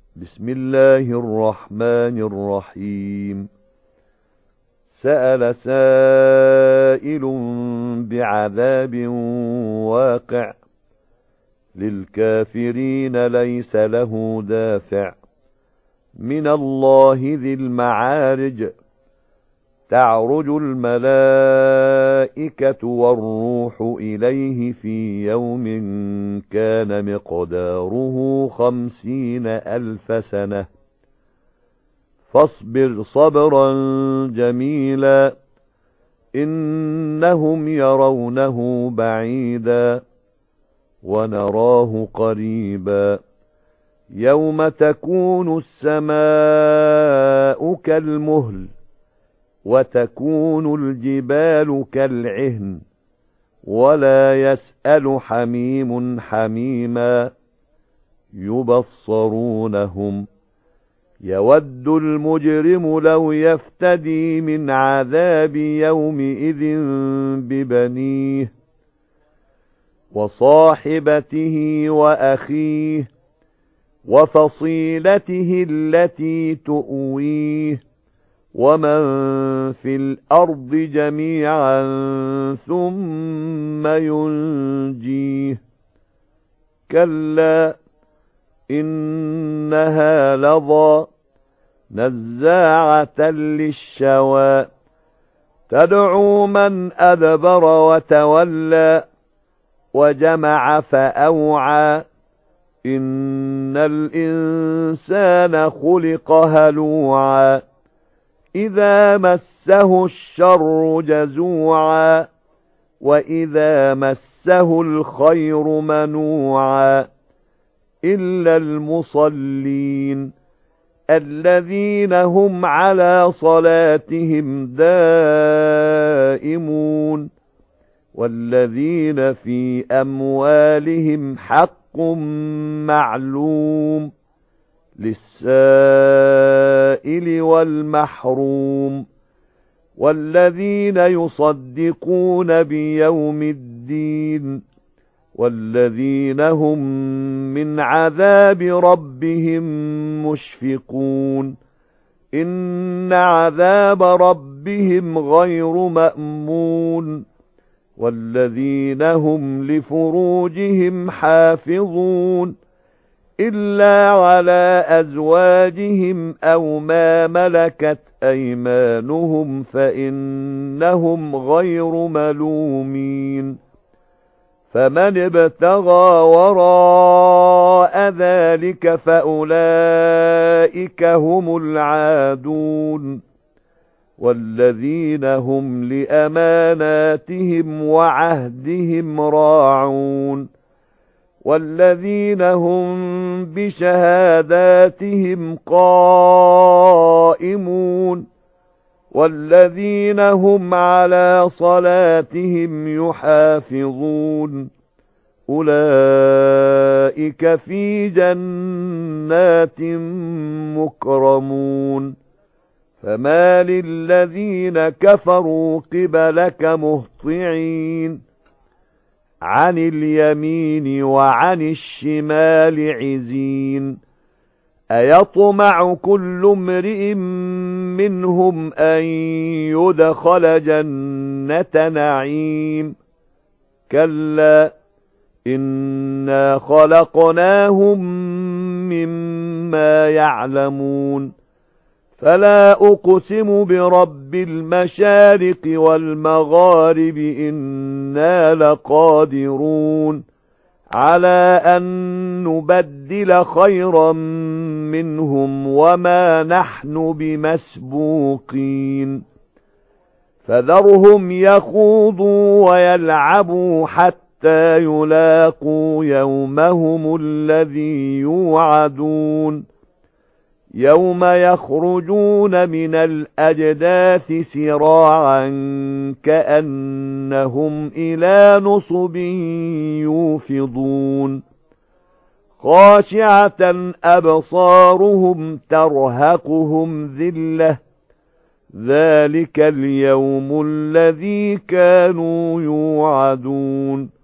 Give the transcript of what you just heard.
بسم الله الرحمن الرحيم. سأل سائل بعذاب واقع للكافرين ليس له دافع من الله ذي المعارج. تعرج الملائكة والروح إليه في يوم كان مقداره 50,000 سنة فاصبر صبرا جميلا إنهم يرونه بعيدا ونراه قريبا يوم تكون السماء كالمهل وتكون الجبال كالعهن ولا يسأل حميم حميما يبصرونهم يود المجرم لو يفتدي من عذاب يومئذ ببنيه وصاحبته وأخيه وفصيلته التي تؤويه ومن في الأرض جميعا ثم ينجيه كلا إنها لظى نزاعة للشوى تدعو من أدبر وتولى وجمع فأوعى إن الإنسان خلق هلوعا إذا مسه الشر جزوعا وإذا مسه الخير منوعا إلا المصلين الذين هم على صلاتهم دائمون والذين في أموالهم حق معلوم للسائل والمحروم والذين يصدقون بيوم الدين والذين هم من عذاب ربهم مشفقون إن عذاب ربهم غير مأمون والذين هم لفروجهم حافظون إلا على أزواجهم أو ما ملكت أيمانهم فإنهم غير ملومين فمن ابتغى وراء ذلك فأولئك هم العادون والذين هم لأماناتهم وعهدهم راعون والذين هم بشهاداتهم قائمون والذين هم على صلاتهم يحافظون أولئك في جنات مكرمون فما للذين كفروا قبلك مهطعين عن اليمين وعن الشمال عزين أيطمع كل امرئ منهم أن يدخل جنة نعيم كلا إنا خلقناهم مما يعلمون فلا أقسم برب المشارق والمغارب إنا لقادرون على أن نبدل خيرا منهم وما نحن بمسبوقين فذرهم يخوضوا ويلعبوا حتى يلاقوا يومهم الذي يوعدون يوم يخرجون من الأجداث سراعا كأنهم إلى نصب يوفضون خاشعة أبصارهم ترهقهم ذلة ذلك اليوم الذي كانوا يوعدون